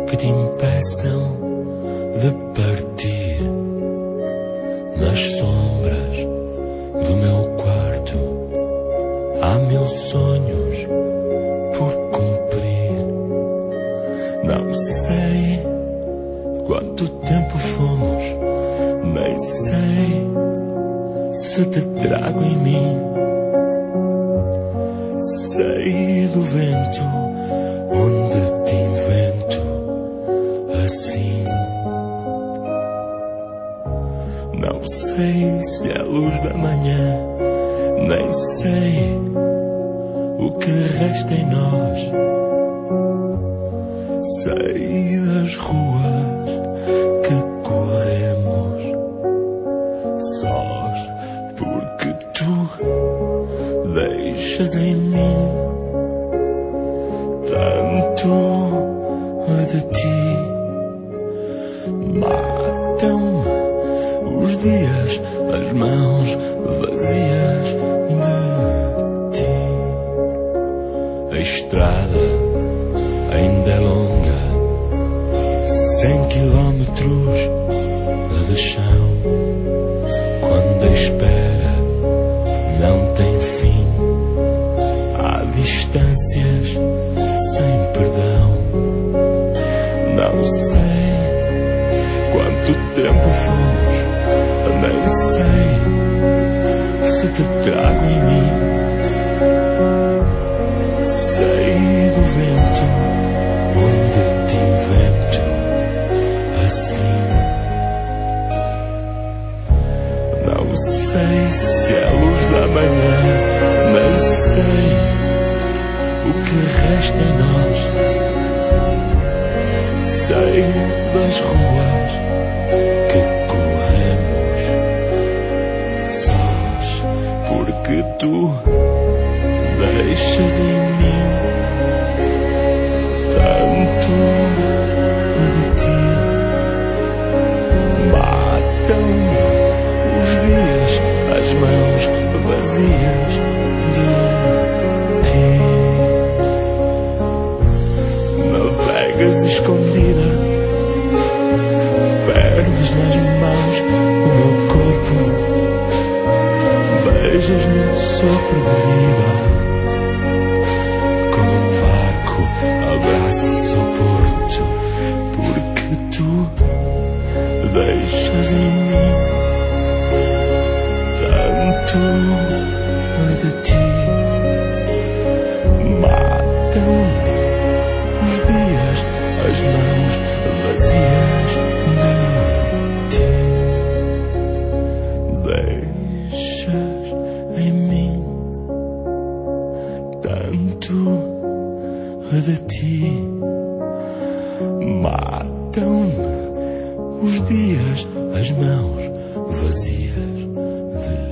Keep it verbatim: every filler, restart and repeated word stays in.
que te impeçam de partir. Nas sombras do meu quarto há mil sonhos por cumprir. Não sei quanto tempo fomos, nem sei se te trago em mim. Sei do vento onde te invento assim. Não sei se é luz da manhã, nem sei o que resta em nós. Sei das ruas que corremos sós, porque tu deixas em mim tanto de ti. Matam os dias, as mãos vazias de ti. A estrada ainda é longa, cem quilómetros de chão. Quando a espera não tem fim, há distâncias sem perdão. Não sei quanto tempo fomos, nem sei se te trago em mim. Sei do vento onde te invento assim. Não sei se é luz da manhã, nem sei o que resta em nós. Sei das ruas que corremos sós, porque tu deixas em mim tanto de ti. Matam os dias, as mãos vazias de ti. Navegas escondida, perdes nas mãos o meu corpo, beijas num sopro de vida, como um barco abraça o porto, porque tu deixas em mim tanto de ti. Matam os dias, as mãos vazias de ti. Deixas em mim tanto de ti. Matam os dias, as mãos vazias de